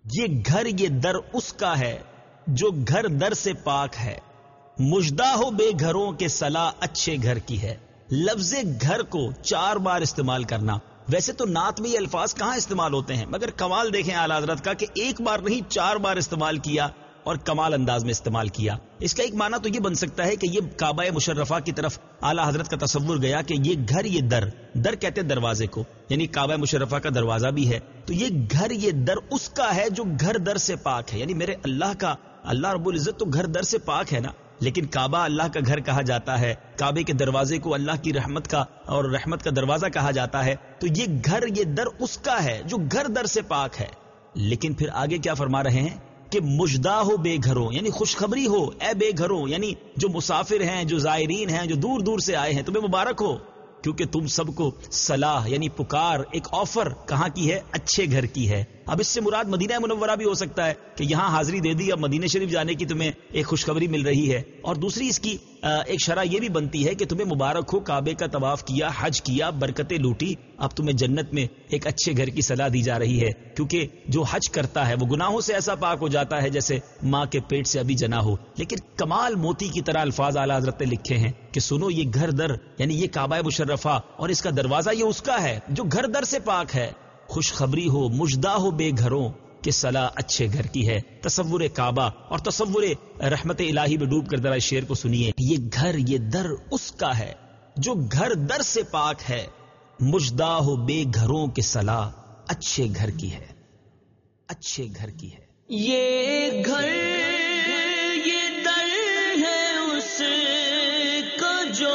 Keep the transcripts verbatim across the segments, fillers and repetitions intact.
یہ گھر یہ در اس کا ہے جو گھر در سے پاک ہے، مژدہ ہو بے گھروں کے صلاح اچھے گھر کی ہے۔ لفظ گھر کو چار بار استعمال کرنا، ویسے تو نعت میں یہ الفاظ کہاں استعمال ہوتے ہیں، مگر کمال دیکھیں اعلی حضرت کا کہ ایک بار نہیں چار بار استعمال کیا اور کمال انداز میں استعمال کیا۔ اس کا ایک معنی تو یہ بن سکتا ہے کہ یہ کعبہ مشرفہ کی طرف اعلی حضرت کا تصور گیا کہ یہ گھر یہ در، در کہتے ہیں دروازے کو، یعنی کعبہ مشرفہ کا دروازہ بھی ہے، تو یہ گھر یہ در اس کا ہے جو گھر در سے پاک ہے، یعنی میرے اللہ کا، اللہ رب العزت تو گھر در سے پاک ہے نا، لیکن کعبہ اللہ کا گھر کہا جاتا ہے، کعبے کے دروازے کو اللہ کی رحمت کا اور رحمت کا دروازہ کہا جاتا ہے، تو یہ گھر یہ در اس کا ہے جو گھر در سے پاک ہے۔ لیکن پھر آگے کیا فرما رہے ہیں کہ مژدہ ہو بے گھروں، یعنی خوشخبری ہو اے بے گھروں، یعنی جو مسافر ہیں، جو زائرین ہیں، جو دور دور سے آئے ہیں، تمہیں مبارک ہو، کیونکہ تم سب کو صلاح یعنی پکار، ایک آفر کہاں کی ہے؟ اچھے گھر کی ہے۔ اب اس سے مراد مدینہ منورہ بھی ہو سکتا ہے کہ یہاں حاضری دے دی، اب مدینہ شریف جانے کی تمہیں ایک خوشخبری مل رہی ہے، اور دوسری اس کی ایک شرح یہ بھی بنتی ہے کہ تمہیں مبارک ہو، کعبے کا طواف کیا، حج کیا، برکتیں لوٹی، اب تمہیں جنت میں ایک اچھے گھر کی صلاح دی جا رہی ہے، کیونکہ جو حج کرتا ہے وہ گناہوں سے ایسا پاک ہو جاتا ہے جیسے ماں کے پیٹ سے ابھی جنا ہو۔ لیکن کمال موتی کی طرح الفاظ اعلی حضرت نے لکھے ہیں کہ سنو، یہ گھر در یعنی یہ کعبہ مشرفہ اور اس کا دروازہ یہ اس کا ہے جو گھر در سے پاک ہے، خوشخبری ہو مژدہ ہو بے گھروں کہ صلاح اچھے گھر کی ہے۔ تصور کعبہ اور تصور رحمت الہی میں ڈوب کر ذرا شعر کو سنیے۔ یہ گھر یہ در اس کا ہے جو گھر در سے پاک ہے، مژدہ ہو بے گھروں کے صلاح اچھے گھر کی ہے، اچھے گھر کی ہے۔ یہ گھر یہ در ہے اس کا جو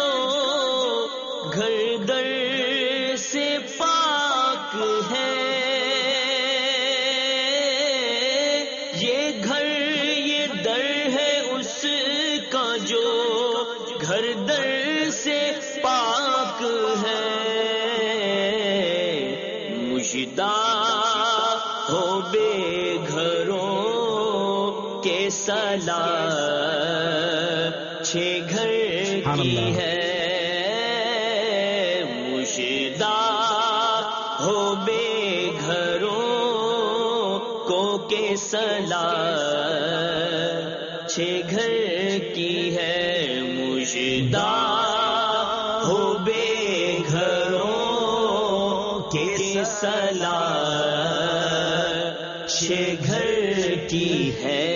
گھر در سے پاک ہے، یہ گھر یہ در ہے اس کا جو گھر در سے پاک ہے، مژدہ ہو بے گھروں کے صلاح اچھے گھر کی ہے، مژدہ ہو بے گھروں کو کے صلاح اچھے گھر کی ہے، مژدہ ہو بے گھروں کے صلاح اچھے گھر کی ہے۔